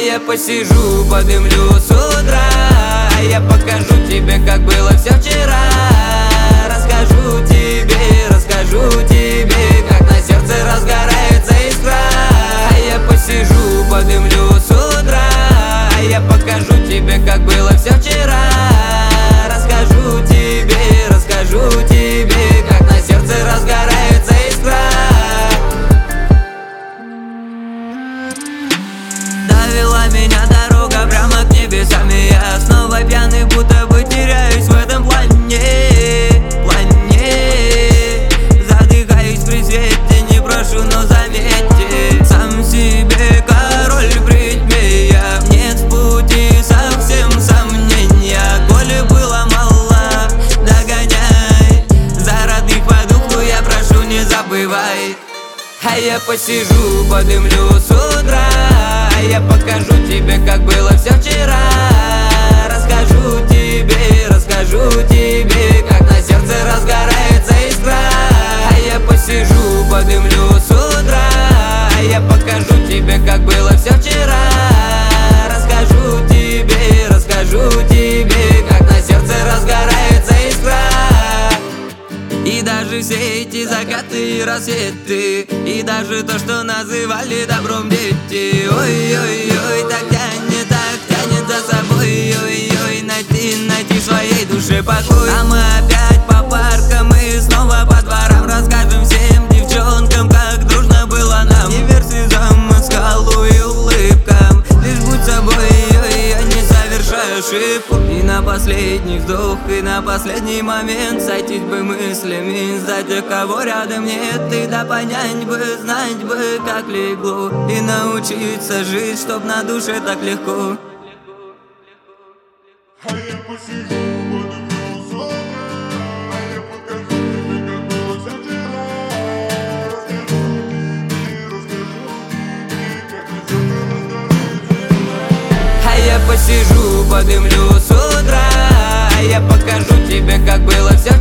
я посижу, подымлю с утра, а я покажу тебе, как было все вчера. Расскажу тебе, как на сердце разгорается искра. А я посижу, подымлю с утра, а я покажу тебе, как было все вчера. Расскажу тебе, как на сердце разгорается искра. Довела меня дорога прямо к небесам, и я снова пьяный, будто бы теряюсь в этом плане. Задыхаюсь при свете, не прошу, но заметьте, сам себе король в ритме я. Нет в пути совсем сомнения, коли было мало, догоняй. За родных по духу я прошу, не забывай. А я посижу, подымлю с утра, а я покажу тебе, как было все вчера. Расскажу тебе, как на сердце разгорается искра. А я посижу, подымлю с утра, а я покажу тебе, как было все вчера. Расскажу тебе, как на сердце разгорается искра. И даже все эти закаты и рассветы, и даже то, что называли добром дети. Ой-ой-ой, так тянет за собой. Ой-ой, найти в своей душе покой. А мы опять по паркам и снова по дворам расскажем всем девчонкам, как дружно было нам. Не верь слезам, скалу и улыбкам, лишь будь собой, ой-ой, не совершай ошибку. И на последний вдох, и на последний момент сойтись бы мыслями за тех, кого рядом нет. И да понять бы, знать бы, как легло, и научиться жить, чтоб на душе так легко. А я посижу, подымлю с утра, а я покажу тебе, как было все вчера. Расскажу тебе, как на сердце разгорается искра. А я посижу, подымлю с утра, а я покажу тебе, как было все